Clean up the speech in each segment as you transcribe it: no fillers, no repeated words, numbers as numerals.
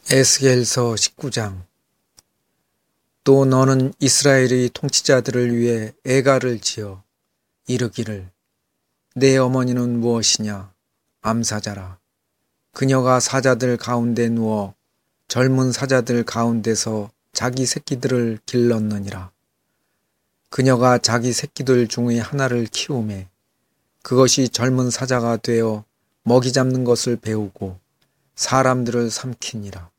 에스겔서 19장. 또 너는 이스라엘의 통치자들을 위해 애가를 지어 이르기를 내 어머니는 무엇이냐? 암사자라. 그녀가 사자들 가운데 누워 젊은 사자들 가운데서 자기 새끼들을 길렀느니라. 그녀가 자기 새끼들 중의 하나를 키우매 그것이 젊은 사자가 되어 먹이 잡는 것을 배우고 사람들을 삼키니라.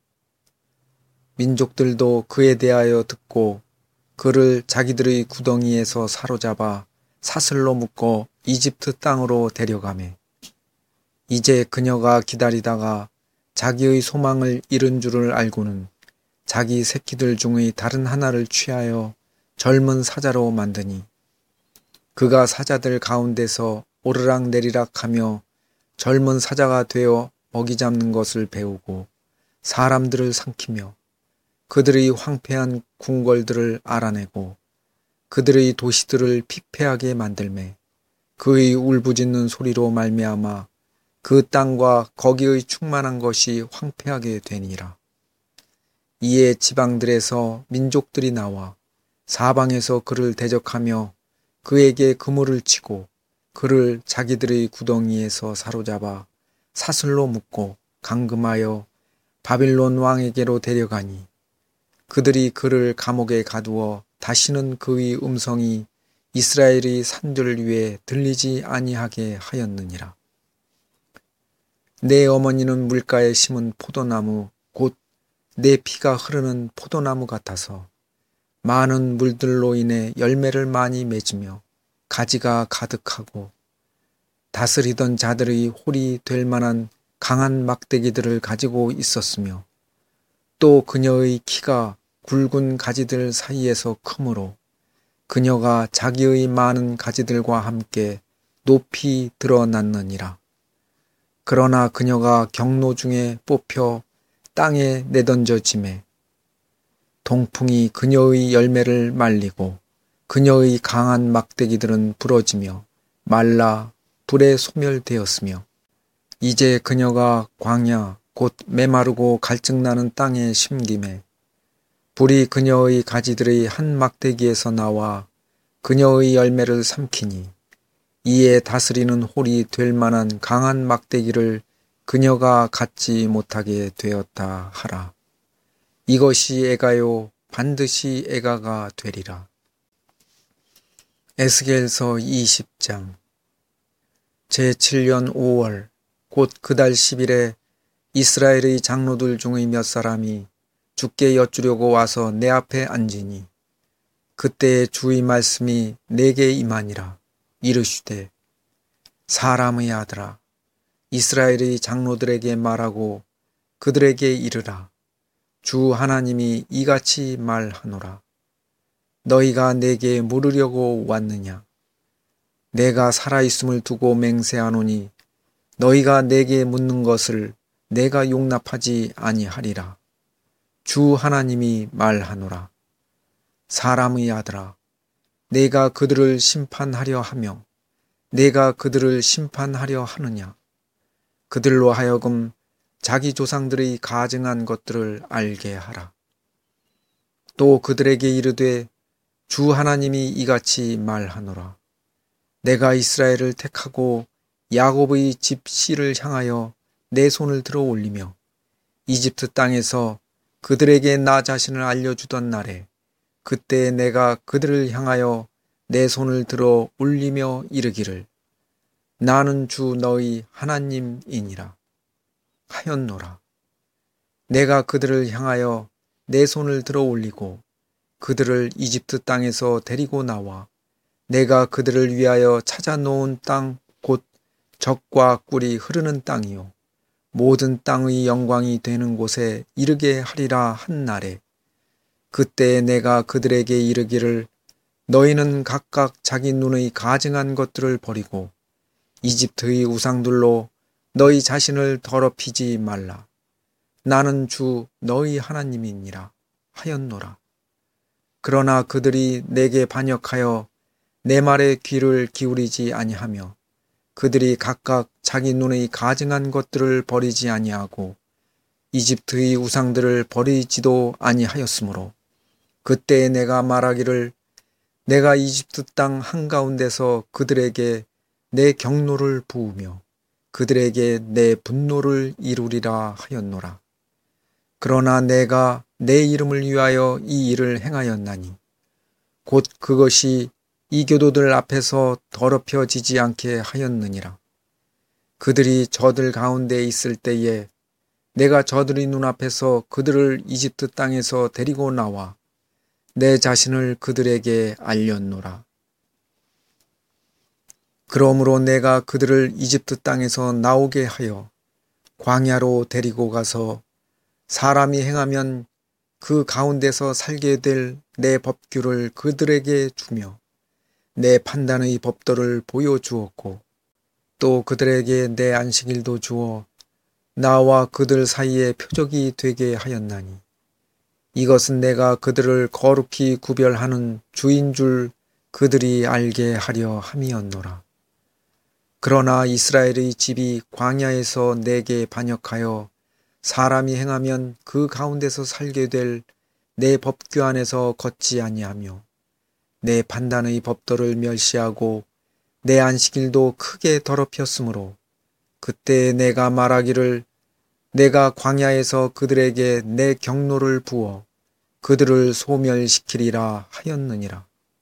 민족들도 그에 대하여 듣고 그를 자기들의 구덩이에서 사로잡아 사슬로 묶어 이집트 땅으로 데려가매 이제 그녀가 기다리다가 자기의 소망을 잃은 줄을 알고는 자기 새끼들 중의 다른 하나를 취하여 젊은 사자로 만드니 그가 사자들 가운데서 오르락 내리락 하며 젊은 사자가 되어 먹이 잡는 것을 배우고 사람들을 삼키며 그들의 황폐한 궁궐들을 알아내고 그들의 도시들을 피폐하게 만들매 그의 울부짖는 소리로 말미암아 그 땅과 거기의 충만한 것이 황폐하게 되니라. 이에 지방들에서 민족들이 나와 사방에서 그를 대적하며 그에게 그물을 치고 그를 자기들의 구덩이에서 사로잡아 사슬로 묶고 감금하여 바빌론 왕에게로 데려가니 그들이 그를 감옥에 가두어 다시는 그의 음성이 이스라엘의 산들 위에 들리지 아니하게 하였느니라. 내 어머니는 물가에 심은 포도나무 곧 내 피가 흐르는 포도나무 같아서 많은 물들로 인해 열매를 많이 맺으며 가지가 가득하고 다스리던 자들의 홀이 될 만한 강한 막대기들을 가지고 있었으며 또 그녀의 키가 굵은 가지들 사이에서 크므로 그녀가 자기의 많은 가지들과 함께 높이 드러났느니라. 그러나 그녀가 경로 중에 뽑혀 땅에 내던져지매 동풍이 그녀의 열매를 말리고 그녀의 강한 막대기들은 부러지며 말라 불에 소멸되었으며 이제 그녀가 광야 곧 메마르고 갈증나는 땅에 심김에 불이 그녀의 가지들의 한 막대기에서 나와 그녀의 열매를 삼키니 이에 다스리는 홀이 될 만한 강한 막대기를 그녀가 갖지 못하게 되었다 하라. 이것이 애가요 반드시 애가가 되리라. 에스겔서 20장. 제7년 5월 곧 그달 10일에 이스라엘의 장로들 중의 몇 사람이 주께 여쭈려고 와서 내 앞에 앉으니 그때에 주의 말씀이 내게 임하니라. 이르시되 사람의 아들아 이스라엘의 장로들에게 말하고 그들에게 이르라. 주 하나님이 이같이 말하노라. 너희가 내게 물으려고 왔느냐? 내가 살아있음을 두고 맹세하노니 너희가 내게 묻는 것을 내가 용납하지 아니하리라. 주 하나님이 말하노라. 사람의 아들아, 내가 그들을 심판하려 하며 내가 그들을 심판하려 하느냐? 그들로 하여금 자기 조상들의 가증한 것들을 알게 하라. 또 그들에게 이르되 주 하나님이 이같이 말하노라. 내가 이스라엘을 택하고 야곱의 집 씨를 향하여 내 손을 들어 올리며 이집트 땅에서 그들에게 나 자신을 알려주던 날에 그때 내가 그들을 향하여 내 손을 들어 올리며 이르기를 나는 주 너희 하나님이니라 하였노라. 내가 그들을 향하여 내 손을 들어 올리고 그들을 이집트 땅에서 데리고 나와 내가 그들을 위하여 찾아놓은 땅 곧 젖과 꿀이 흐르는 땅이요 모든 땅의 영광이 되는 곳에 이르게 하리라 한 날에 그때 내가 그들에게 이르기를 너희는 각각 자기 눈의 가증한 것들을 버리고 이집트의 우상들로 너희 자신을 더럽히지 말라. 나는 주 너희 하나님이니라 하였노라. 그러나 그들이 내게 반역하여 내 말에 귀를 기울이지 아니하며 그들이 각각 자기 눈의 가증한 것들을 버리지 아니하고 이집트의 우상들을 버리지도 아니하였으므로 그때 내가 말하기를 내가 이집트 땅 한가운데서 그들에게 내 경노를 부으며 그들에게 내 분노를 이루리라 하였노라. 그러나 내가 내 이름을 위하여 이 일을 행하였나니 곧 그것이 이 교도들 앞에서 더럽혀지지 않게 하였느니라. 그들이 저들 가운데 있을 때에 내가 저들의 눈앞에서 그들을 이집트 땅에서 데리고 나와 내 자신을 그들에게 알렸노라. 그러므로 내가 그들을 이집트 땅에서 나오게 하여 광야로 데리고 가서 사람이 행하면 그 가운데서 살게 될 내 법규를 그들에게 주며 내 판단의 법도를 보여주었고 또 그들에게 내 안식일도 주어 나와 그들 사이에 표적이 되게 하였나니 이것은 내가 그들을 거룩히 구별하는 주인 줄 그들이 알게 하려 함이었노라. 그러나 이스라엘의 집이 광야에서 내게 반역하여 사람이 행하면 그 가운데서 살게 될 내 법규 안에서 걷지 아니하며 내 판단의 법도를 멸시하고 내 안식일도 크게 더럽혔으므로 그때 내가 말하기를 내가 광야에서 그들에게 내 경노를 부어 그들을 소멸시키리라 하였느니라.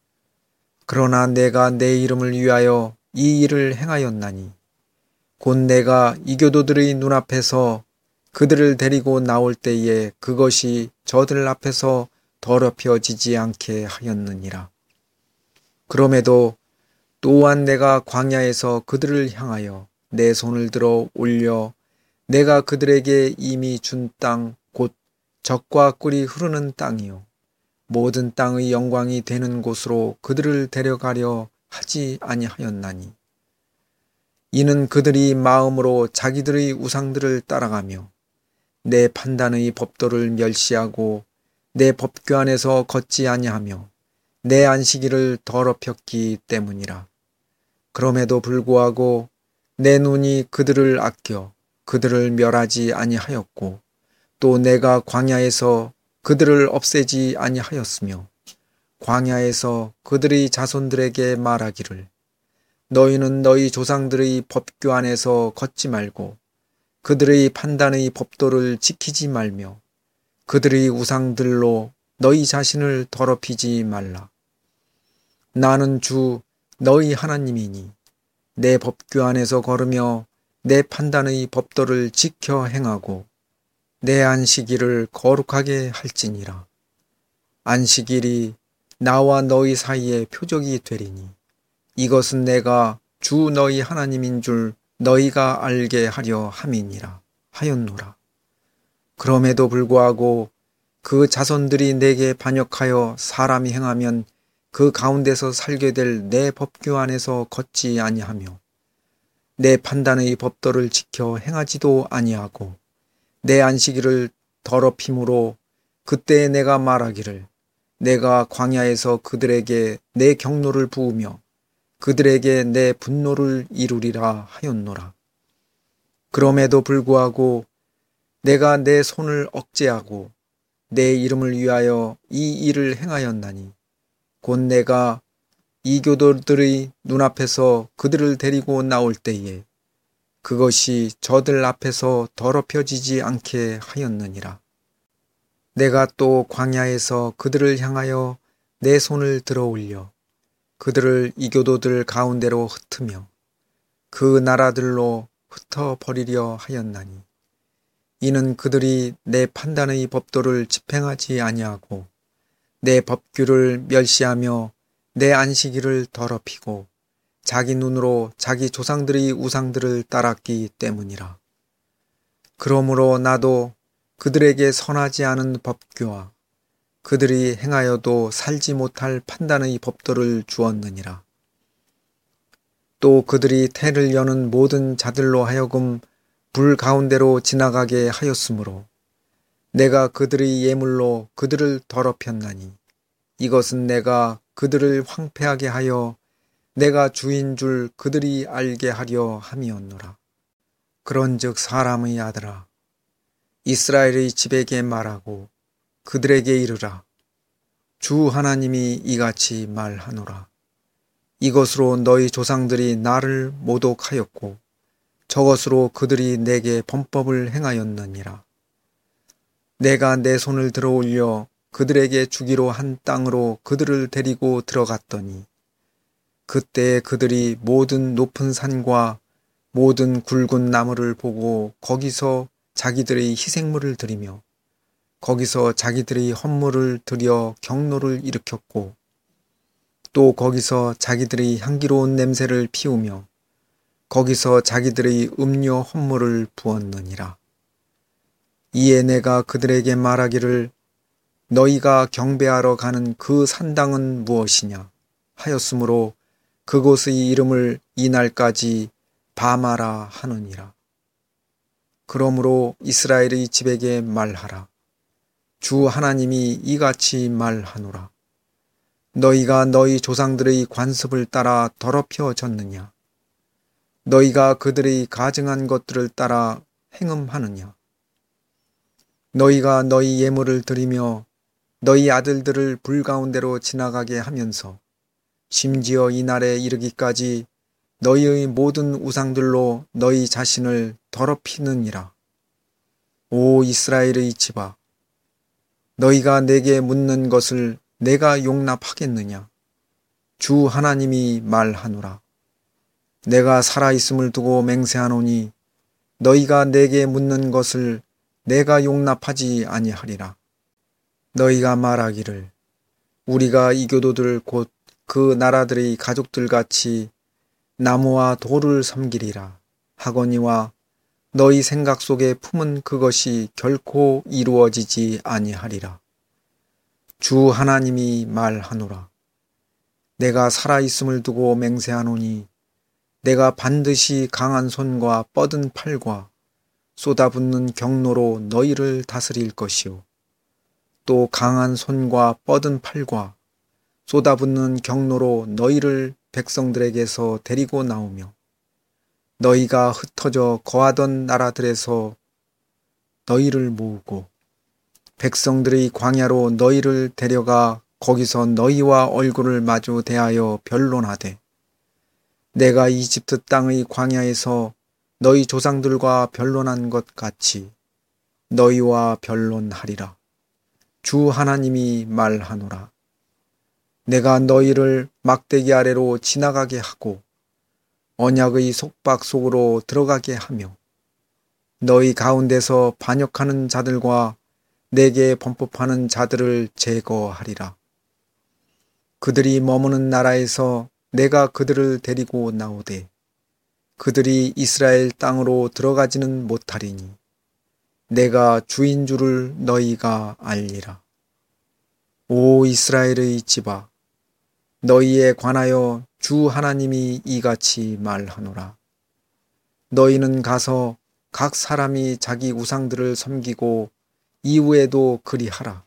그러나 내가 내 이름을 위하여 이 일을 행하였나니 곧 내가 이 교도들의 눈앞에서 그들을 데리고 나올 때에 그것이 저들 앞에서 더럽혀지지 않게 하였느니라. 그럼에도 또한 내가 광야에서 그들을 향하여 내 손을 들어 올려 내가 그들에게 이미 준 땅 곧 젖과 꿀이 흐르는 땅이요 모든 땅의 영광이 되는 곳으로 그들을 데려가려 하지 아니하였나니 이는 그들이 마음으로 자기들의 우상들을 따라가며 내 판단의 법도를 멸시하고 내 법규 안에서 걷지 아니하며 내 안식일을 더럽혔기 때문이라. 그럼에도 불구하고 내 눈이 그들을 아껴 그들을 멸하지 아니하였고 또 내가 광야에서 그들을 없애지 아니하였으며 광야에서 그들의 자손들에게 말하기를 너희는 너희 조상들의 법규 안에서 걷지 말고 그들의 판단의 법도를 지키지 말며 그들의 우상들로 너희 자신을 더럽히지 말라. 나는 주 너희 하나님이니 내 법규 안에서 걸으며 내 판단의 법도를 지켜 행하고 내 안식일을 거룩하게 할지니라. 안식일이 나와 너희 사이에 표적이 되리니 이것은 내가 주 너희 하나님인 줄 너희가 알게 하려 함이니라 하였노라. 그럼에도 불구하고 그 자손들이 내게 반역하여 사람이 행하면 그 가운데서 살게 될 내 법규 안에서 걷지 아니하며 내 판단의 법도를 지켜 행하지도 아니하고 내 안식일을 더럽힘으로 그때 내가 말하기를 내가 광야에서 그들에게 내 경노를 부으며 그들에게 내 분노를 이루리라 하였노라. 그럼에도 불구하고 내가 내 손을 억제하고 내 이름을 위하여 이 일을 행하였나니 곧 내가 이 교도들의 눈앞에서 그들을 데리고 나올 때에 그것이 저들 앞에서 더럽혀지지 않게 하였느니라. 내가 또 광야에서 그들을 향하여 내 손을 들어 올려 그들을 이 교도들 가운데로 흩으며 그 나라들로 흩어버리려 하였나니 이는 그들이 내 판단의 법도를 집행하지 아니하고 내 법규를 멸시하며 내 안식일을 더럽히고 자기 눈으로 자기 조상들의 우상들을 따랐기 때문이라. 그러므로 나도 그들에게 선하지 않은 법규와 그들이 행하여도 살지 못할 판단의 법도를 주었느니라. 또 그들이 태를 여는 모든 자들로 하여금 불 가운데로 지나가게 하였으므로 내가 그들의 예물로 그들을 더럽혔나니 이것은 내가 그들을 황폐하게 하여 내가 주인 줄 그들이 알게 하려 함이었노라. 그런즉 사람의 아들아 이스라엘의 집에게 말하고 그들에게 이르라. 주 하나님이 이같이 말하노라. 이것으로 너희 조상들이 나를 모독하였고 저것으로 그들이 내게 범법을 행하였느니라. 내가 내 손을 들어 올려 그들에게 주기로 한 땅으로 그들을 데리고 들어갔더니 그때 그들이 모든 높은 산과 모든 굵은 나무를 보고 거기서 자기들의 희생물을 드리며 거기서 자기들의 헌물을 드려 경노를 일으켰고 또 거기서 자기들의 향기로운 냄새를 피우며 거기서 자기들의 음료 헌물을 부었느니라. 이에 내가 그들에게 말하기를 너희가 경배하러 가는 그 산당은 무엇이냐 하였으므로 그곳의 이름을 이날까지 바마라 하느니라. 그러므로 이스라엘의 집에게 말하라. 주 하나님이 이같이 말하노라. 너희가 너희 조상들의 관습을 따라 더럽혀졌느냐? 너희가 그들의 가증한 것들을 따라 행음하느냐? 너희가 너희 예물을 드리며 너희 아들들을 불 가운데로 지나가게 하면서 심지어 이날에 이르기까지 너희의 모든 우상들로 너희 자신을 더럽히느니라. 오 이스라엘의 집아, 너희가 내게 묻는 것을 내가 용납하겠느냐? 주 하나님이 말하노라. 내가 살아있음을 두고 맹세하노니 너희가 내게 묻는 것을 내가 용납하지 아니하리라. 너희가 말하기를 우리가 이교도들 곧 그 나라들의 가족들같이 나무와 돌을 섬기리라 하거니와 너희 생각 속에 품은 그것이 결코 이루어지지 아니하리라. 주 하나님이 말하노라. 내가 살아있음을 두고 맹세하노니 내가 반드시 강한 손과 뻗은 팔과 쏟아붓는 경로로 너희를 다스릴 것이요 또 강한 손과 뻗은 팔과 쏟아붓는 경로로 너희를 백성들에게서 데리고 나오며 너희가 흩어져 거하던 나라들에서 너희를 모으고 백성들의 광야로 너희를 데려가 거기서 너희와 얼굴을 마주 대하여 변론하되 내가 이집트 땅의 광야에서 너희 조상들과 변론한 것 같이 너희와 변론하리라. 주 하나님이 말하노라. 내가 너희를 막대기 아래로 지나가게 하고 언약의 속박 속으로 들어가게 하며 너희 가운데서 반역하는 자들과 내게 범법하는 자들을 제거하리라. 그들이 머무는 나라에서 내가 그들을 데리고 나오되 그들이 이스라엘 땅으로 들어가지는 못하리니 내가 주인 줄을 너희가 알리라. 오 이스라엘의 집아, 너희에 관하여 주 하나님이 이같이 말하노라. 너희는 가서 각 사람이 자기 우상들을 섬기고 이후에도 그리하라.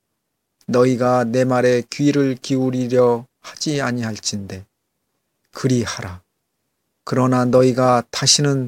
너희가 내 말에 귀를 기울이려 하지 아니할진대 그리하라. 그러나 너희가 다시는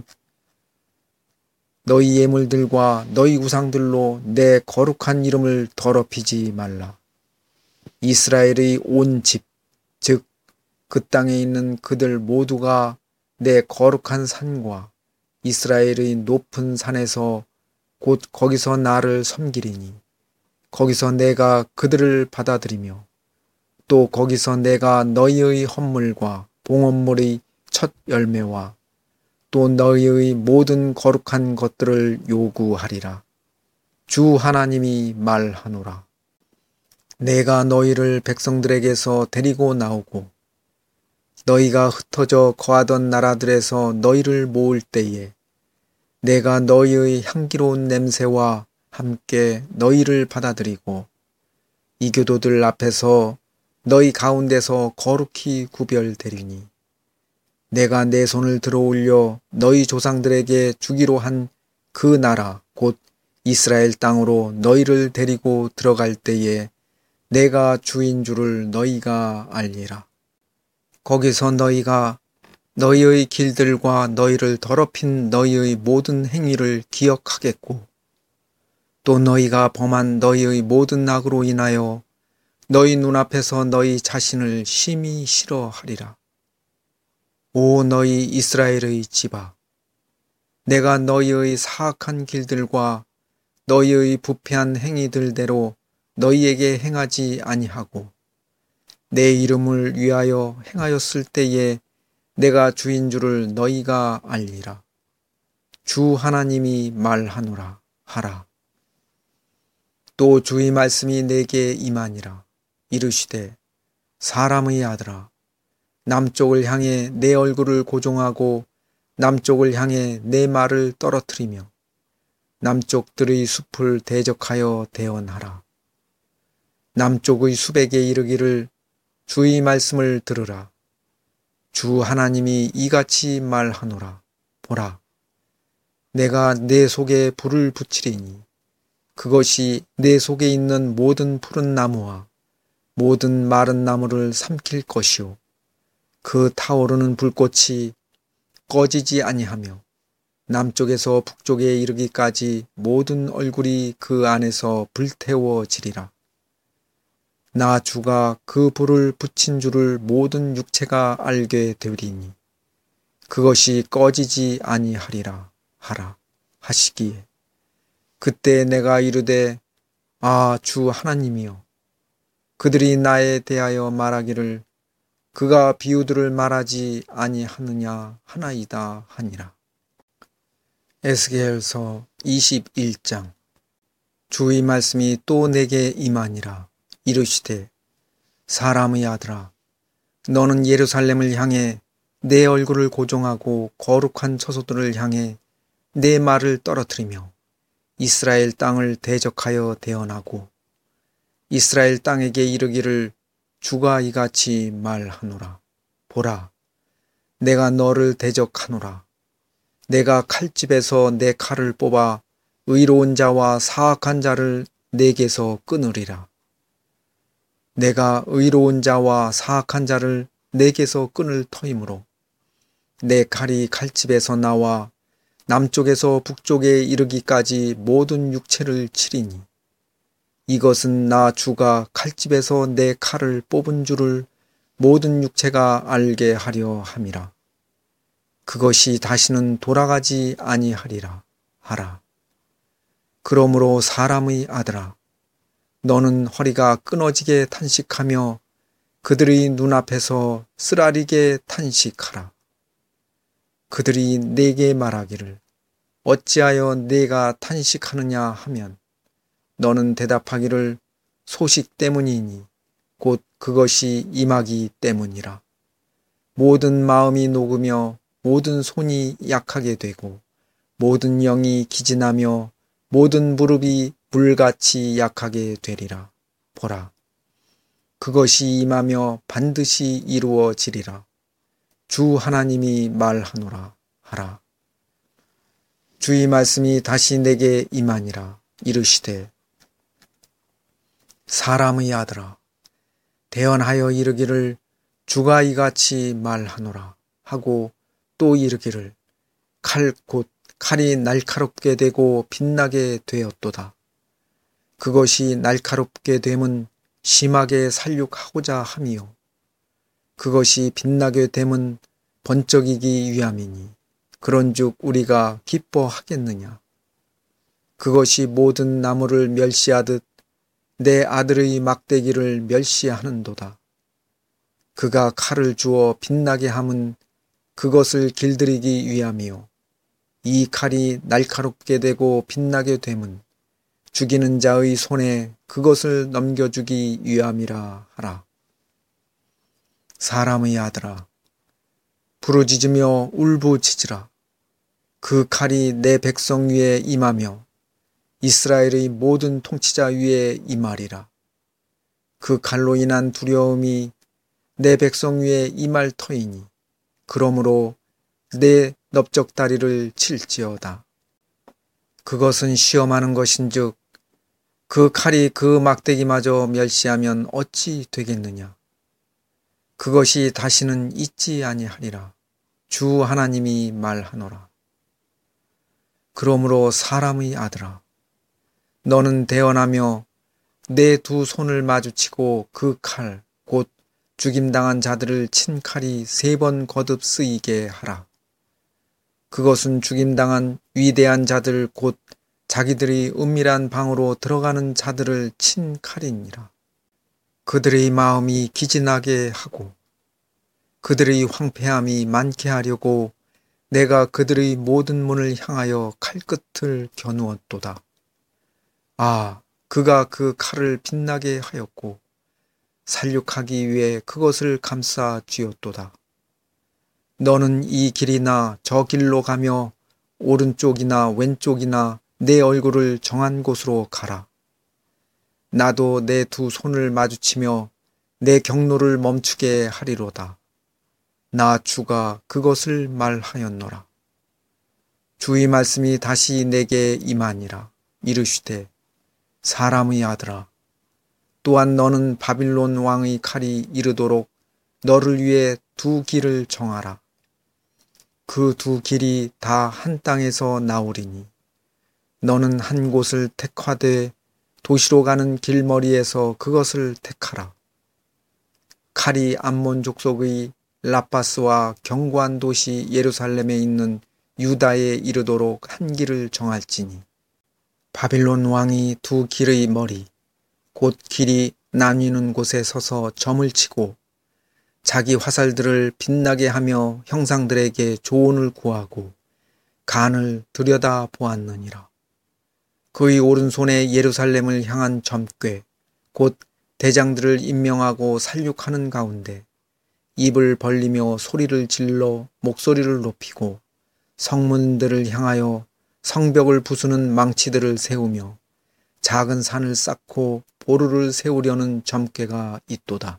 너희 예물들과 너희 우상들로 내 거룩한 이름을 더럽히지 말라. 이스라엘의 온 집, 즉 그 땅에 있는 그들 모두가 내 거룩한 산과 이스라엘의 높은 산에서 곧 거기서 나를 섬기리니 거기서 내가 그들을 받아들이며 또 거기서 내가 너희의 헌물과 봉헌물의 첫 열매와 또 너희의 모든 거룩한 것들을 요구하리라. 주 하나님이 말하노라. 내가 너희를 백성들에게서 데리고 나오고 너희가 흩어져 거하던 나라들에서 너희를 모을 때에 내가 너희의 향기로운 냄새와 함께 너희를 받아들이고 이교도들 앞에서 너희 가운데서 거룩히 구별되리니 내가 내 손을 들어 올려 너희 조상들에게 주기로 한 그 나라 곧 이스라엘 땅으로 너희를 데리고 들어갈 때에 내가 주인 줄을 너희가 알리라. 거기서 너희가 너희의 길들과 너희를 더럽힌 너희의 모든 행위를 기억하겠고 또 너희가 범한 너희의 모든 악으로 인하여 너희 눈앞에서 너희 자신을 심히 싫어하리라. 오 너희 이스라엘의 집아, 내가 너희의 사악한 길들과 너희의 부패한 행위들대로 너희에게 행하지 아니하고 내 이름을 위하여 행하였을 때에 내가 주인 줄을 너희가 알리라. 주 하나님이 말하노라 하라. 또 주의 말씀이 내게 임하니라. 이르시되 사람의 아들아, 남쪽을 향해 내 얼굴을 고종하고 남쪽을 향해 내 말을 떨어뜨리며 남쪽들의 숲을 대적하여 대언하라. 남쪽의 숲에게 이르기를 주의 말씀을 들으라. 주 하나님이 이같이 말하노라. 보라, 내가 내 속에 불을 붙이리니 그것이 내 속에 있는 모든 푸른 나무와 모든 마른 나무를 삼킬 것이요 그 타오르는 불꽃이 꺼지지 아니하며 남쪽에서 북쪽에 이르기까지 모든 얼굴이 그 안에서 불태워지리라. 나 주가 그 불을 붙인 줄을 모든 육체가 알게 되리니 그것이 꺼지지 아니하리라 하라 하시기에 그때 내가 이르되 아 주 하나님이여, 그들이 나에 대하여 말하기를 그가 비유들을 말하지 아니하느냐 하나이다 하니라. 에스겔서 21장. 주의 말씀이 또 내게 임하니라. 이르시되 사람의 아들아, 너는 예루살렘을 향해 내 얼굴을 고종하고 거룩한 처소들을 향해 내 말을 떨어뜨리며 이스라엘 땅을 대적하여 대언하고 이스라엘 땅에게 이르기를 주가 이같이 말하노라. 보라, 내가 너를 대적하노라. 내가 칼집에서 내 칼을 뽑아 의로운 자와 사악한 자를 내게서 끊으리라. 내가 의로운 자와 사악한 자를 내게서 끊을 터이므로 내 칼이 칼집에서 나와 남쪽에서 북쪽에 이르기까지 모든 육체를 치리니 이것은 나 주가 칼집에서 내 칼을 뽑은 줄을 모든 육체가 알게 하려 함이라. 그것이 다시는 돌아가지 아니하리라 하라. 그러므로 사람의 아들아, 너는 허리가 끊어지게 탄식하며 그들의 눈앞에서 쓰라리게 탄식하라. 그들이 내게 말하기를 어찌하여 내가 탄식하느냐 하면 너는 대답하기를 소식 때문이니 곧 그것이 임하기 때문이라. 모든 마음이 녹으며 모든 손이 약하게 되고 모든 영이 기진하며 모든 무릎이 불같이 약하게 되리라. 보라, 그것이 임하며 반드시 이루어지리라. 주 하나님이 말하노라 하라. 주의 말씀이 다시 내게 임하니라. 이르시되 사람의 아들아, 대언하여 이르기를 주가 이같이 말하노라 하고 또 이르기를 곧 칼이 날카롭게 되고 빛나게 되었도다. 그것이 날카롭게 됨은 심하게 살육하고자 함이요 그것이 빛나게 됨은 번쩍이기 위함이니 그런즉 우리가 기뻐하겠느냐. 그것이 모든 나무를 멸시하듯 내 아들의 막대기를 멸시하는도다. 그가 칼을 주어 빛나게 함은 그것을 길들이기 위함이요 이 칼이 날카롭게 되고 빛나게 됨은 죽이는 자의 손에 그것을 넘겨주기 위함이라 하라. 사람의 아들아, 부르짖으며 울부짖으라. 그 칼이 내 백성 위에 임하며 이스라엘의 모든 통치자 위에 임하리라. 그 칼로 인한 두려움이 내 백성 위에 임할 터이니 그러므로 내 넓적다리를 칠지어다. 그것은 시험하는 것인즉 그 칼이 그 막대기마저 멸시하면 어찌 되겠느냐. 그것이 다시는 있지 아니하리라. 주 하나님이 말하노라. 그러므로 사람의 아들아, 너는 대언하며 내 두 손을 마주치고 그 칼, 곧 죽임당한 자들을 친 칼이 3번 거듭 쓰이게 하라. 그것은 죽임당한 위대한 자들 곧 자기들이 은밀한 방으로 들어가는 자들을 친 칼이니라. 그들의 마음이 기진하게 하고 그들의 황폐함이 많게 하려고 내가 그들의 모든 문을 향하여 칼끝을 겨누었도다. 아, 그가 그 칼을 빛나게 하였고 살육하기 위해 그것을 감싸 쥐었도다. 너는 이 길이나 저 길로 가며 오른쪽이나 왼쪽이나 내 얼굴을 정한 곳으로 가라. 나도 내 두 손을 마주치며 내 경로를 멈추게 하리로다. 나 주가 그것을 말하였노라. 주의 말씀이 다시 내게 임하니라. 이르시되 사람의 아들아, 또한 너는 바빌론 왕의 칼이 이르도록 너를 위해 두 길을 정하라. 그 두 길이 다 한 땅에서 나오리니 너는 한 곳을 택하되 도시로 가는 길머리에서 그것을 택하라. 칼이 암몬 족속의 라파스와 견고한 도시 예루살렘에 있는 유다에 이르도록 한 길을 정할지니 바빌론 왕이 두 길의 머리 곧 길이 나뉘는 곳에 서서 점을 치고 자기 화살들을 빛나게 하며 형상들에게 조언을 구하고 간을 들여다 보았느니라. 그의 오른손에 예루살렘을 향한 점괘 곧 대장들을 임명하고 살육하는 가운데 입을 벌리며 소리를 질러 목소리를 높이고 성문들을 향하여 성벽을 부수는 망치들을 세우며 작은 산을 쌓고 보루를 세우려는 점괘가 있도다.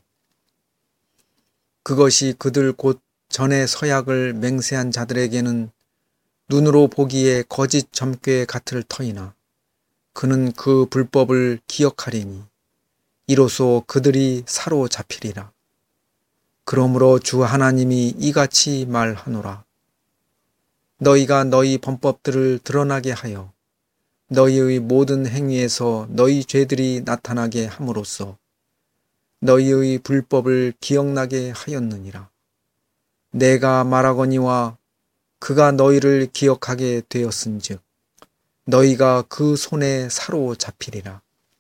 그것이 그들 곧 전에 서약을 맹세한 자들에게는 눈으로 보기에 거짓 점괘 같을 터이나 그는 그 불법을 기억하리니 이로써 그들이 사로잡히리라. 그러므로 주 하나님이 이같이 말하노라. 너희가 너희 범법들을 드러나게 하여 너희의 모든 행위에서 너희 죄들이 나타나게 함으로써 너희의 불법을 기억나게 하였느니라. 내가 말하거니와 그가 너희를 기억하게 되었은즉 너희가 그 손에 사로잡히리라.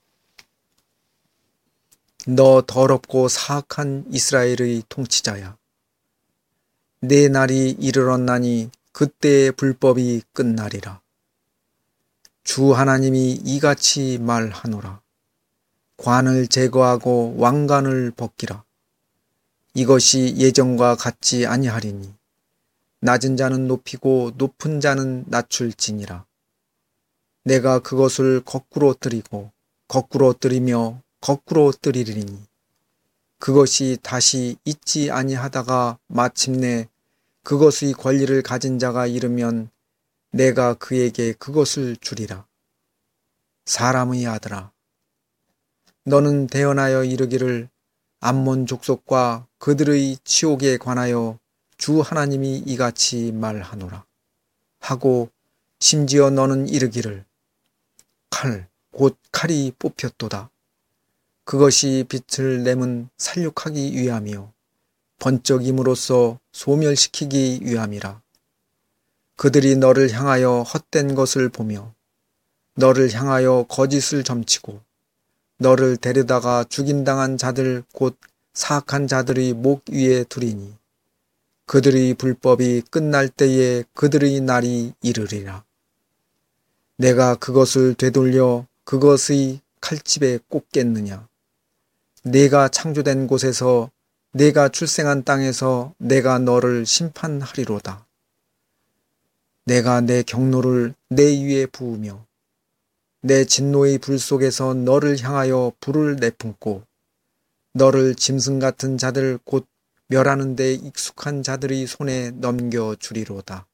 너 더럽고 사악한 이스라엘의 통치자야. 내 날이 이르렀나니 그때의 불법이 끝나리라. 주 하나님이 이같이 말하노라. 관을 제거하고 왕관을 벗기라. 이것이 예전과 같지 아니하리니 낮은 자는 높이고 높은 자는 낮출지니라. 내가 그것을 거꾸로 뜨리고 거꾸로 뜨리며 거꾸로 뜨리리니 그것이 다시 있지 아니하다가 마침내 그것의 권리를 가진 자가 이르면 내가 그에게 그것을 주리라. 사람의 아들아, 너는 대언하여 이르기를 암몬 족속과 그들의 치욕에 관하여 주 하나님이 이같이 말하노라 하고 심지어 너는 이르기를 칼, 곧 칼이 뽑혔도다. 그것이 빛을 내문 살육하기 위함이요 번쩍임으로써 소멸시키기 위함이라. 그들이 너를 향하여 헛된 것을 보며 너를 향하여 거짓을 점치고 너를 데려다가 죽임당한 자들 곧 사악한 자들의 목 위에 두리니 그들의 불법이 끝날 때에 그들의 날이 이르리라. 내가 그것을 되돌려 그것의 칼집에 꽂겠느냐. 내가 창조된 곳에서 내가 출생한 땅에서 내가 너를 심판하리로다. 내가 내 경로를 내 위에 부으며 내 진노의 불 속에서 너를 향하여 불을 내뿜고 너를 짐승 같은 자들 곧 멸하는 데 익숙한 자들의 손에 넘겨주리로다.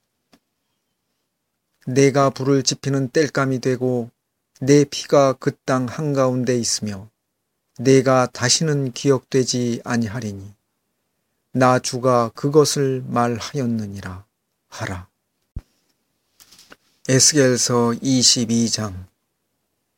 내가 불을 지피는 땔감이 되고 내 피가 그 땅 한가운데 있으며 내가 다시는 기억되지 아니하리니 나 주가 그것을 말하였느니라 하라. 에스겔서 22장.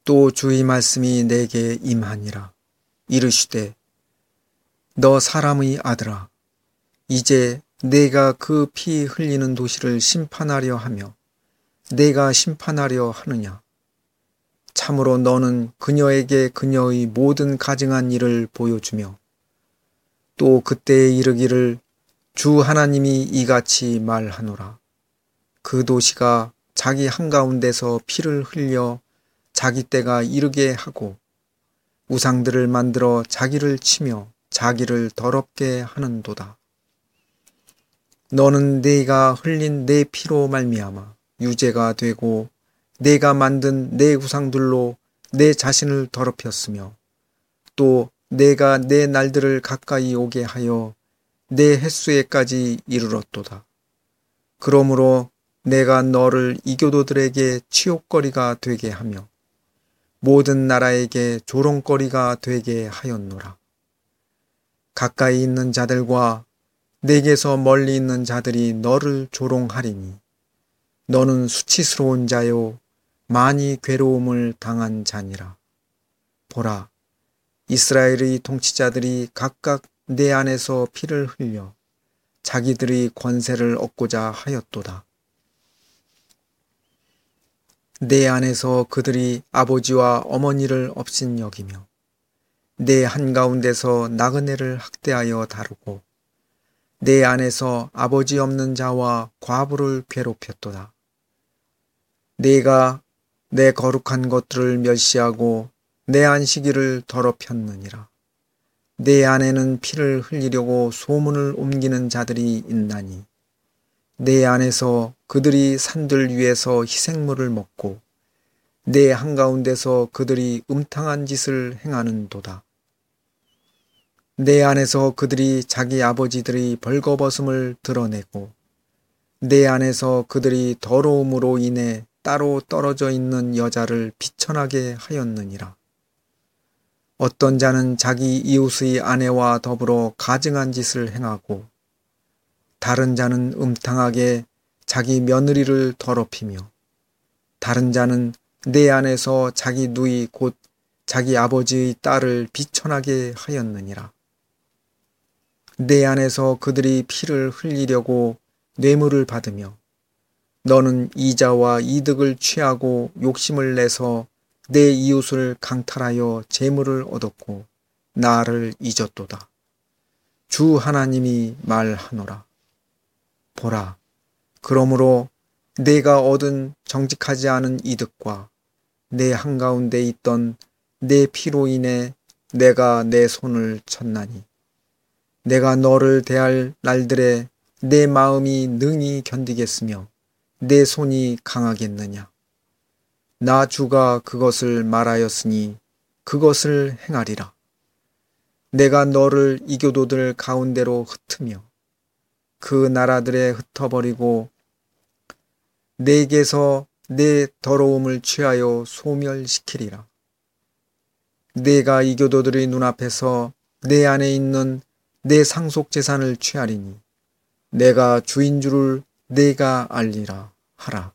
또 주의 말씀이 내게 임하니라. 이르시되 너 사람의 아들아, 이제 내가 그 피 흘리는 도시를 심판하려 하며 내가 심판하려 하느냐. 참으로 너는 그녀에게 그녀의 모든 가증한 일을 보여주며 또 그때에 이르기를 주 하나님이 이같이 말하노라. 그 도시가 자기 한가운데서 피를 흘려 자기 때가 이르게 하고 우상들을 만들어 자기를 치며 자기를 더럽게 하는도다. 너는 내가 흘린 내 피로 말미암아 유죄가 되고 내가 만든 내 우상들로 내 자신을 더럽혔으며 또 내가 내 날들을 가까이 오게 하여 내 햇수에까지 이르렀도다. 그러므로 내가 너를 이교도들에게 치욕거리가 되게 하며 모든 나라에게 조롱거리가 되게 하였노라. 가까이 있는 자들과 내게서 멀리 있는 자들이 너를 조롱하리니 너는 수치스러운 자요 많이 괴로움을 당한 자니라. 보라, 이스라엘의 통치자들이 각각 내 안에서 피를 흘려 자기들의 권세를 얻고자 하였도다. 내 안에서 그들이 아버지와 어머니를 업신여기며 내 한가운데서 나그네를 학대하여 다루고 내 안에서 아버지 없는 자와 과부를 괴롭혔도다. 내가 내 거룩한 것들을 멸시하고 내 안식일을 더럽혔느니라. 내 안에는 피를 흘리려고 소문을 옮기는 자들이 있나니 내 안에서 그들이 산들 위에서 희생물을 먹고 내 한가운데서 그들이 음탕한 짓을 행하는도다. 내 안에서 그들이 자기 아버지들의 벌거벗음을 드러내고 내 안에서 그들이 더러움으로 인해 따로 떨어져 있는 여자를 비천하게 하였느니라. 어떤 자는 자기 이웃의 아내와 더불어 가증한 짓을 행하고 다른 자는 음탕하게 자기 며느리를 더럽히며 다른 자는 내 안에서 자기 누이 곧 자기 아버지의 딸을 비천하게 하였느니라. 내 안에서 그들이 피를 흘리려고 뇌물을 받으며 너는 이자와 이득을 취하고 욕심을 내서 내 이웃을 강탈하여 재물을 얻었고 나를 잊었도다. 주 하나님이 말하노라. 보라, 그러므로 내가 얻은 정직하지 않은 이득과 내 한가운데 있던 내 피로 인해 내가 내 손을 쳤나니 내가 너를 대할 날들에 내 마음이 능히 견디겠으며 내 손이 강하겠느냐. 나 주가 그것을 말하였으니 그것을 행하리라. 내가 너를 이교도들 가운데로 흩으며 그 나라들에 흩어버리고 내게서 내 더러움을 취하여 소멸시키리라. 내가 이교도들의 눈앞에서 내 안에 있는 내 상속재산을 취하리니 내가 주인 줄을 내가 알리라 하라.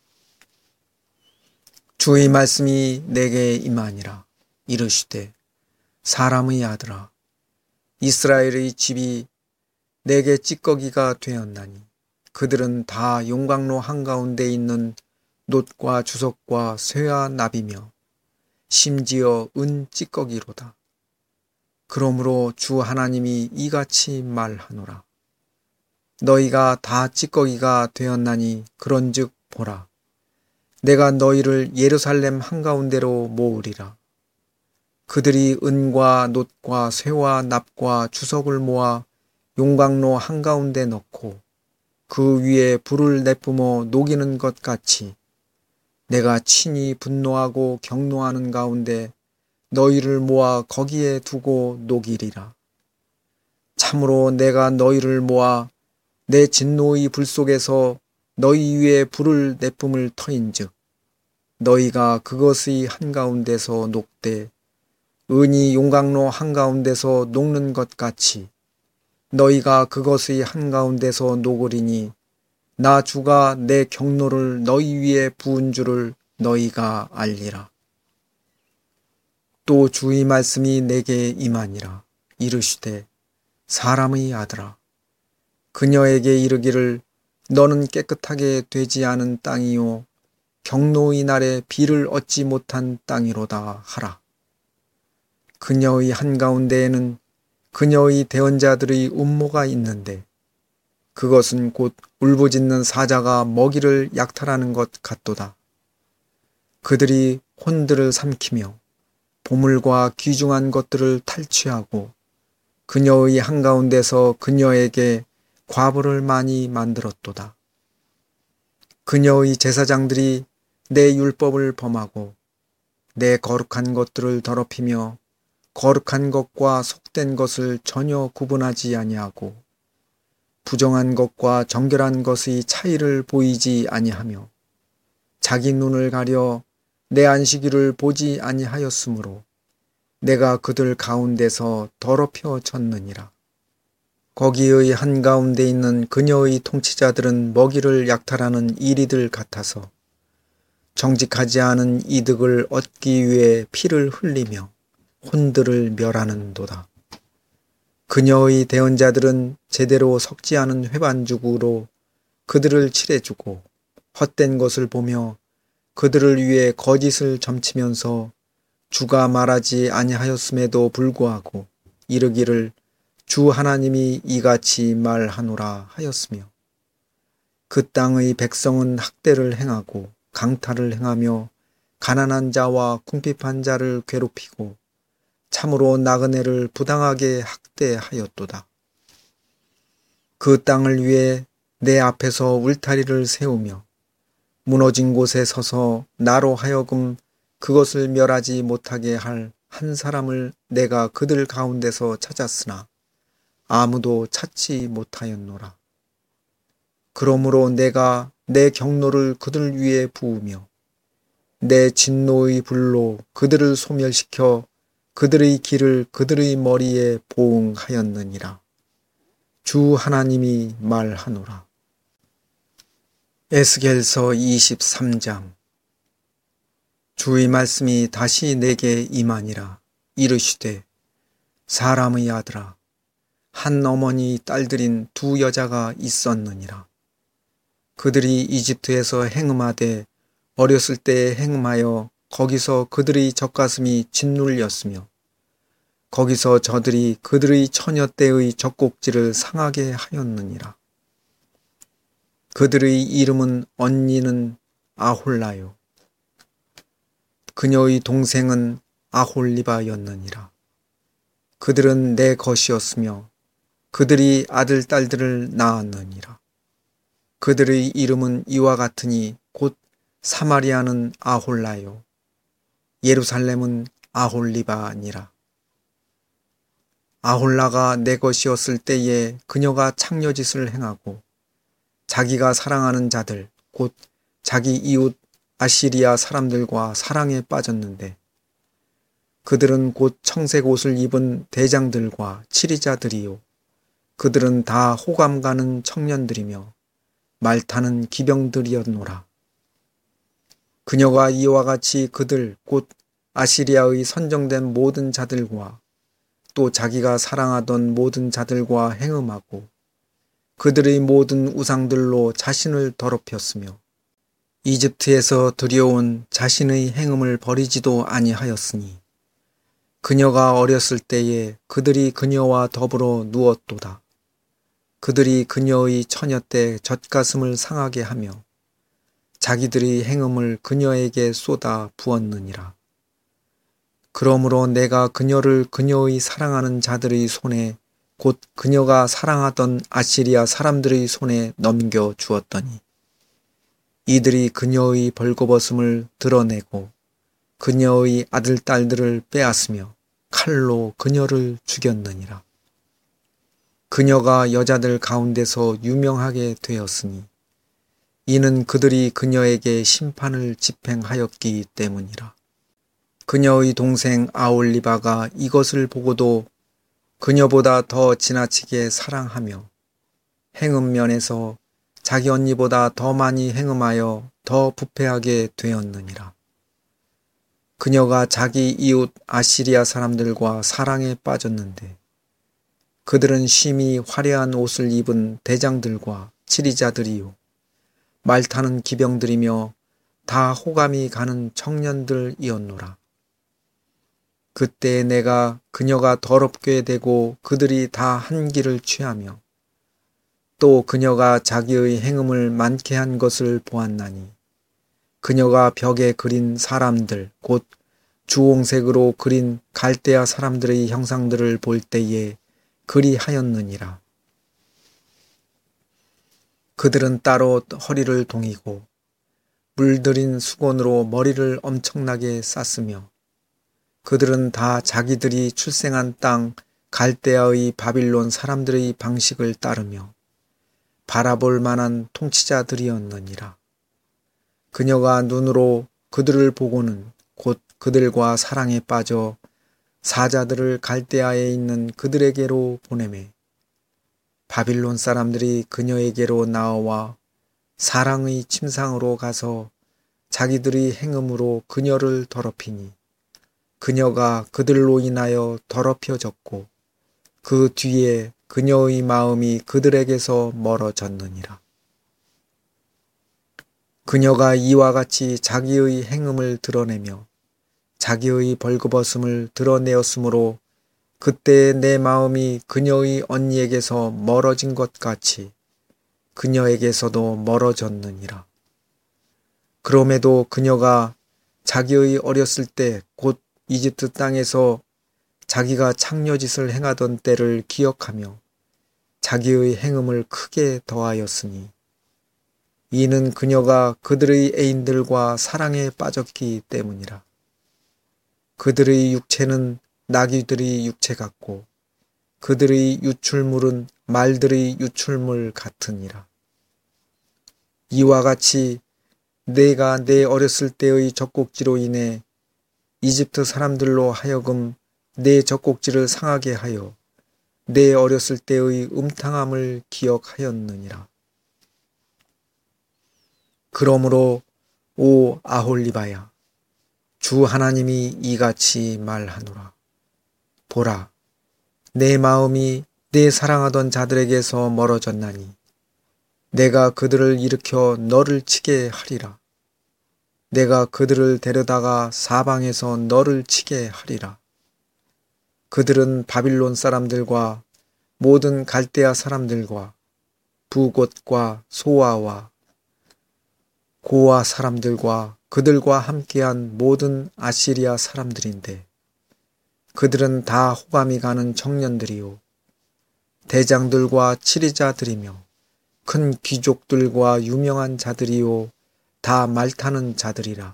주의 말씀이 내게 임하니라. 이르시되 사람의 아들아, 이스라엘의 집이 내게 찌꺼기가 되었나니 그들은 다 용광로 한가운데 있는 놋과 주석과 쇠와 납이며 심지어 은 찌꺼기로다. 그러므로 주 하나님이 이같이 말하노라. 너희가 다 찌꺼기가 되었나니 그런즉 보라, 내가 너희를 예루살렘 한가운데로 모으리라. 그들이 은과 놋과 쇠와 납과 주석을 모아 용광로 한가운데 넣고 그 위에 불을 내뿜어 녹이는 것 같이 내가 친히 분노하고 경노하는 가운데 너희를 모아 거기에 두고 녹이리라. 참으로 내가 너희를 모아 내 진노의 불 속에서 너희 위에 불을 내뿜을 터인즉 너희가 그것의 한가운데서 녹되 은이 용광로 한가운데서 녹는 것 같이 너희가 그것의 한가운데서 녹으리니 나 주가 내 경노를 너희 위에 부은 줄을 너희가 알리라. 또 주의 말씀이 내게 임하니라. 이르시되 사람의 아들아, 그녀에게 이르기를 너는 깨끗하게 되지 않은 땅이요 경노의 날에 비를 얻지 못한 땅이로다 하라. 그녀의 한가운데에는 그녀의 대언자들의 음모가 있는데 그것은 곧 울부짖는 사자가 먹이를 약탈하는 것 같도다. 그들이 혼들을 삼키며 보물과 귀중한 것들을 탈취하고 그녀의 한가운데서 그녀에게 과부를 많이 만들었도다. 그녀의 제사장들이 내 율법을 범하고 내 거룩한 것들을 더럽히며 거룩한 것과 속된 것을 전혀 구분하지 아니하고 부정한 것과 정결한 것의 차이를 보이지 아니하며 자기 눈을 가려 내 안식일을 보지 아니하였으므로 내가 그들 가운데서 더럽혀졌느니라. 거기의 한가운데 있는 그녀의 통치자들은 먹이를 약탈하는 이리들 같아서 정직하지 않은 이득을 얻기 위해 피를 흘리며 혼들을 멸하는도다. 그녀의 대언자들은 제대로 섞지 않은 회반죽으로 그들을 칠해주고 헛된 것을 보며 그들을 위해 거짓을 점치면서 주가 말하지 아니하였음에도 불구하고 이르기를 주 하나님이 이같이 말하노라 하였으며 그 땅의 백성은 학대를 행하고 강탈을 행하며 가난한 자와 궁핍한 자를 괴롭히고 참으로 나그네를 부당하게 학대하였도다. 그 땅을 위해 내 앞에서 울타리를 세우며 무너진 곳에 서서 나로 하여금 그것을 멸하지 못하게 할 한 사람을 내가 그들 가운데서 찾았으나 아무도 찾지 못하였노라. 그러므로 내가 내 경노를 그들 위에 부으며 내 진노의 불로 그들을 소멸시켜 그들의 길을 그들의 머리에 보응하였느니라. 주 하나님이 말하노라. 에스겔서 23장. 주의 말씀이 다시 내게 임하니라. 이르시되 사람의 아들아, 한 어머니 딸들인 두 여자가 있었느니라. 그들이 이집트에서 행음하되 어렸을 때에 행음하여 거기서 그들의 젖가슴이 짓눌렸으며 거기서 저들이 그들의 처녀 때의 젖꼭지를 상하게 하였느니라. 그들의 이름은 언니는 아홀라요. 그녀의 동생은 아홀리바였느니라. 그들은 내 것이었으며 그들이 아들, 딸들을 낳았느니라. 그들의 이름은 이와 같으니 곧 사마리아는 아홀라요. 예루살렘은 아홀리바니라. 아홀라가 내 것이었을 때에 그녀가 창녀짓을 행하고 자기가 사랑하는 자들, 곧 자기 이웃 아시리아 사람들과 사랑에 빠졌는데 그들은 곧 청색 옷을 입은 대장들과 치리자들이요. 그들은 다 호감 가는 청년들이며 말타는 기병들이었노라. 그녀가 이와 같이 그들 곧 아시리아의 선정된 모든 자들과 또 자기가 사랑하던 모든 자들과 행음하고 그들의 모든 우상들로 자신을 더럽혔으며 이집트에서 들여온 자신의 행음을 버리지도 아니하였으니 그녀가 어렸을 때에 그들이 그녀와 더불어 누웠도다. 그들이 그녀의 처녀 때 젖가슴을 상하게 하며 자기들의 행음을 그녀에게 쏟아 부었느니라. 그러므로 내가 그녀를 그녀의 사랑하는 자들의 손에 곧 그녀가 사랑하던 아시리아 사람들의 손에 넘겨 주었더니 이들이 그녀의 벌거벗음을 드러내고 그녀의 아들, 딸들을 빼앗으며 칼로 그녀를 죽였느니라. 그녀가 여자들 가운데서 유명하게 되었으니 이는 그들이 그녀에게 심판을 집행하였기 때문이라. 그녀의 동생 아올리바가 이것을 보고도 그녀보다 더 지나치게 사랑하며 행음면에서 자기 언니보다 더 많이 행음하여 더 부패하게 되었느니라. 그녀가 자기 이웃 아시리아 사람들과 사랑에 빠졌는데 그들은 심히 화려한 옷을 입은 대장들과 치리자들이요 말 타는 기병들이며 다 호감이 가는 청년들이었노라. 그때 내가 그녀가 더럽게 되고 그들이 다 한기를 취하며 또 그녀가 자기의 행음을 많게 한 것을 보았나니 그녀가 벽에 그린 사람들 곧 주홍색으로 그린 갈대아 사람들의 형상들을 볼 때에 그리하였느니라. 그들은 따로 허리를 동이고 물들인 수건으로 머리를 엄청나게 쌌으며 그들은 다 자기들이 출생한 땅 갈대아의 바빌론 사람들의 방식을 따르며 바라볼 만한 통치자들이었느니라. 그녀가 눈으로 그들을 보고는 곧 그들과 사랑에 빠져 사자들을 갈대아에 있는 그들에게로 보내매 바빌론 사람들이 그녀에게로 나와 사랑의 침상으로 가서 자기들의 행음으로 그녀를 더럽히니 그녀가 그들로 인하여 더럽혀졌고 그 뒤에 그녀의 마음이 그들에게서 멀어졌느니라. 그녀가 이와 같이 자기의 행음을 드러내며 자기의 벌거벗음을 드러내었으므로 그때 내 마음이 그녀의 언니에게서 멀어진 것 같이 그녀에게서도 멀어졌느니라. 그럼에도 그녀가 자기의 어렸을 때 곧 이집트 땅에서 자기가 창녀짓을 행하던 때를 기억하며 자기의 행음을 크게 더하였으니 이는 그녀가 그들의 애인들과 사랑에 빠졌기 때문이라. 그들의 육체는 나귀들의 육체 같고 그들의 유출물은 말들의 유출물 같으니라. 이와 같이 내가 내 어렸을 때의 젖꼭지로 인해 이집트 사람들로 하여금 내 젖꼭지를 상하게 하여 내 어렸을 때의 음탕함을 기억하였느니라. 그러므로 오 아홀리바야, 주 하나님이 이같이 말하노라. 보라, 내 마음이 내 사랑하던 자들에게서 멀어졌나니 내가 그들을 일으켜 너를 치게 하리라. 내가 그들을 데려다가 사방에서 너를 치게 하리라. 그들은 바빌론 사람들과 모든 갈대아 사람들과 부곳과 소아와 고아 사람들과 그들과 함께한 모든 아시리아 사람들인데 그들은 다 호감이 가는 청년들이요 대장들과 치리자들이며 큰 귀족들과 유명한 자들이요 다 말타는 자들이라.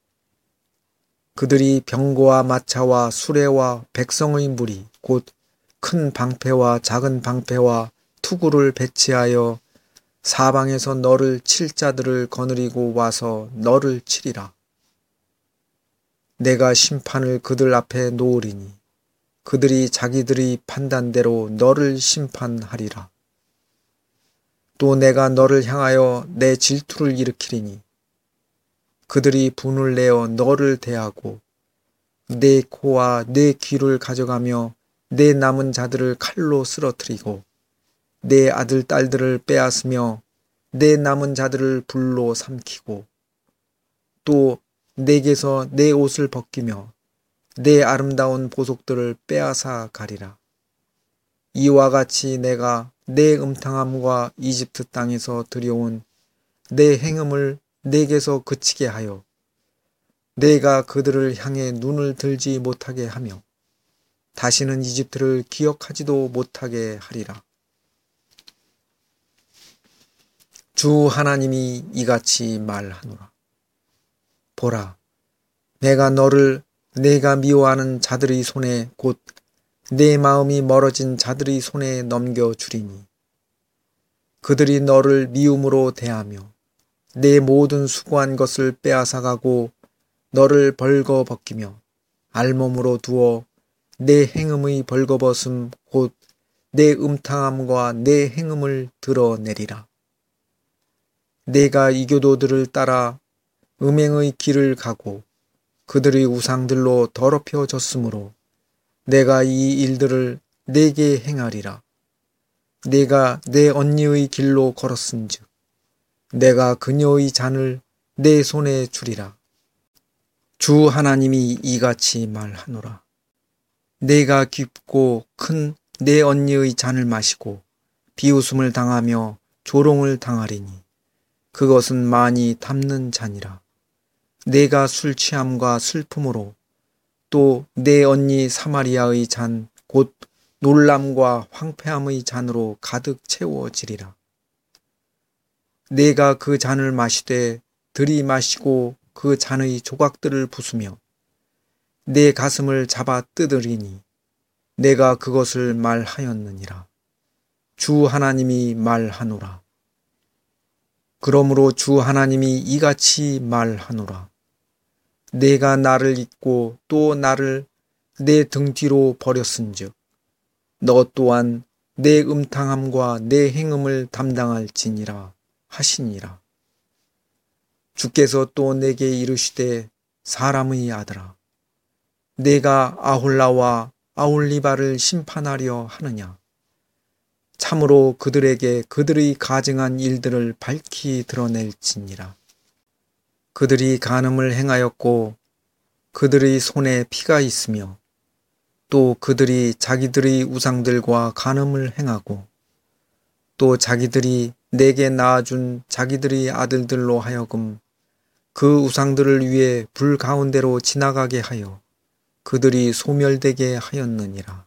그들이 병거와 마차와 수레와 백성의 무리 곧 큰 방패와 작은 방패와 투구를 배치하여 사방에서 너를 칠 자들을 거느리고 와서 너를 치리라. 내가 심판을 그들 앞에 놓으리니 그들이 자기들의 판단대로 너를 심판하리라. 또 내가 너를 향하여 내 질투를 일으키리니 그들이 분을 내어 너를 대하고 내 코와 내 귀를 가져가며 내 남은 자들을 칼로 쓰러뜨리고 내 아들 딸들을 빼앗으며 내 남은 자들을 불로 삼키고 또 내게서 내 옷을 벗기며 내 아름다운 보석들을 빼앗아 가리라. 이와 같이 내가 내 음탕함과 이집트 땅에서 들여온 내 행음을 내게서 그치게 하여 내가 그들을 향해 눈을 들지 못하게 하며 다시는 이집트를 기억하지도 못하게 하리라. 주 하나님이 이같이 말하노라. 보라, 내가 너를 내가 미워하는 자들의 손에 곧 내 마음이 멀어진 자들의 손에 넘겨주리니 그들이 너를 미움으로 대하며 내 모든 수고한 것을 빼앗아가고 너를 벌거벗기며 알몸으로 두어 내 행음의 벌거벗음 곧 내 음탕함과 내 행음을 드러내리라. 내가 이교도들을 따라 음행의 길을 가고 그들의 우상들로 더럽혀졌으므로 내가 이 일들을 내게 행하리라. 내가 내 언니의 길로 걸었은즉 내가 그녀의 잔을 내 손에 주리라. 주 하나님이 이같이 말하노라. 내가 깊고 큰 내 언니의 잔을 마시고 비웃음을 당하며 조롱을 당하리니 그것은 많이 담는 잔이라. 내가 술 취함과 슬픔으로 또 내 언니 사마리아의 잔 곧 놀람과 황폐함의 잔으로 가득 채워지리라. 내가 그 잔을 마시되 들이마시고 그 잔의 조각들을 부수며 내 가슴을 잡아 뜯으리니 내가 그것을 말하였느니라. 주 하나님이 말하노라. 그러므로 주 하나님이 이같이 말하노라. 내가 나를 잊고 또 나를 내 등 뒤로 버렸은즉 너 또한 내 음탕함과 내 행음을 담당할지니라 하시니라. 주께서 또 내게 이르시되 사람의 아들아, 내가 아홀라와 아홀리바를 심판하려 하느냐? 참으로 그들에게 그들의 가증한 일들을 밝히 드러낼지니라. 그들이 간음을 행하였고 그들의 손에 피가 있으며 또 그들이 자기들의 우상들과 간음을 행하고 또 자기들이 내게 낳아준 자기들의 아들들로 하여금 그 우상들을 위해 불 가운데로 지나가게 하여 그들이 소멸되게 하였느니라.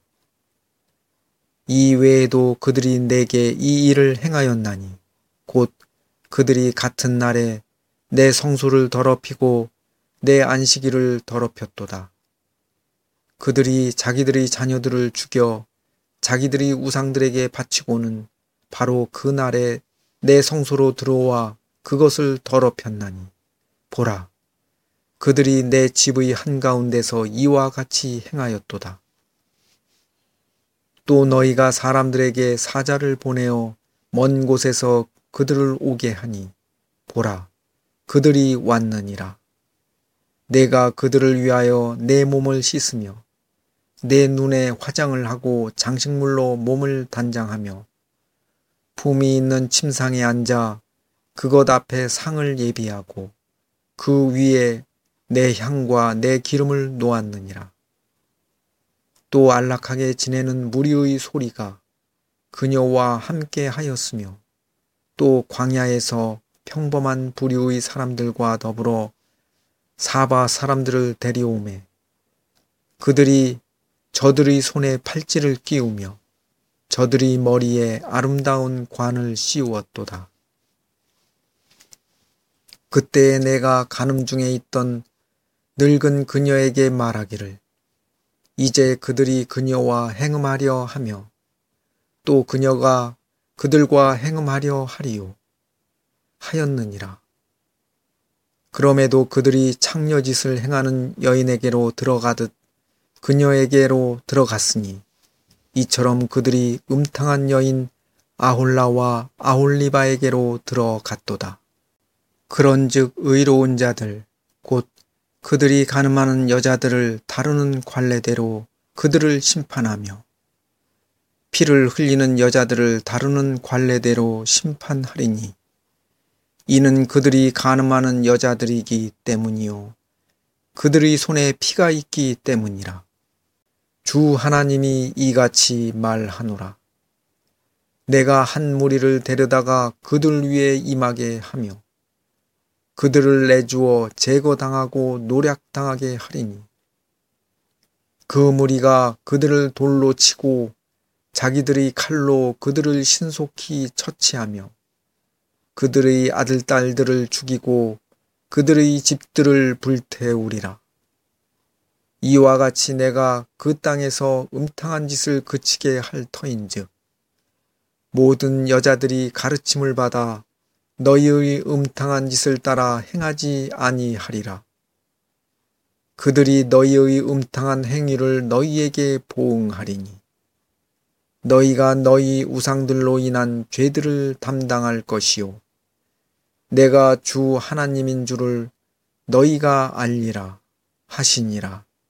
이 외에도 그들이 내게 이 일을 행하였나니 곧 그들이 같은 날에 내 성소를 더럽히고 내 안식일을 더럽혔도다. 그들이 자기들의 자녀들을 죽여 자기들의 우상들에게 바치고는 바로 그 날에 내 성소로 들어와 그것을 더럽혔나니 보라, 그들이 내 집의 한가운데서 이와 같이 행하였도다. 또 너희가 사람들에게 사자를 보내어 먼 곳에서 그들을 오게 하니 보라, 그들이 왔느니라. 내가 그들을 위하여 내 몸을 씻으며 내 눈에 화장을 하고 장식물로 몸을 단장하며 품이 있는 침상에 앉아 그것 앞에 상을 예비하고 그 위에 내 향과 내 기름을 놓았느니라. 또 안락하게 지내는 무리의 소리가 그녀와 함께 하였으며 또 광야에서 평범한 부류의 사람들과 더불어 사바 사람들을 데려오매 그들이 저들의 손에 팔찌를 끼우며 저들의 머리에 아름다운 관을 씌우었도다. 그때에 내가 간음 중에 있던 늙은 그녀에게 말하기를 이제 그들이 그녀와 행음하려 하며 또 그녀가 그들과 행음하려 하리요 하였느니라. 그럼에도 그들이 창녀짓을 행하는 여인에게로 들어가듯 그녀에게로 들어갔으니 이처럼 그들이 음탕한 여인 아홀라와 아홀리바에게로 들어갔도다. 그런즉 의로운 자들 곧 그들이 간음하는 여자들을 다루는 관례대로 그들을 심판하며 피를 흘리는 여자들을 다루는 관례대로 심판하리니 이는 그들이 간음하는 여자들이기 때문이요 그들의 손에 피가 있기 때문이라. 주 하나님이 이같이 말하노라. 내가 한 무리를 데려다가 그들 위에 임하게 하며 그들을 내주어 제거당하고 노략당하게 하리니 그 무리가 그들을 돌로 치고 자기들의 칼로 그들을 신속히 처치하며 그들의 아들 딸들을 죽이고 그들의 집들을 불태우리라. 이와 같이 내가 그 땅에서 음탕한 짓을 그치게 할 터인즉 모든 여자들이 가르침을 받아 너희의 음탕한 짓을 따라 행하지 아니하리라. 그들이 너희의 음탕한 행위를 너희에게 보응하리니 너희가 너희 우상들로 인한 죄들을 담당할 것이요 내가 주 하나님인 줄을 너희가 알리라 하시니라.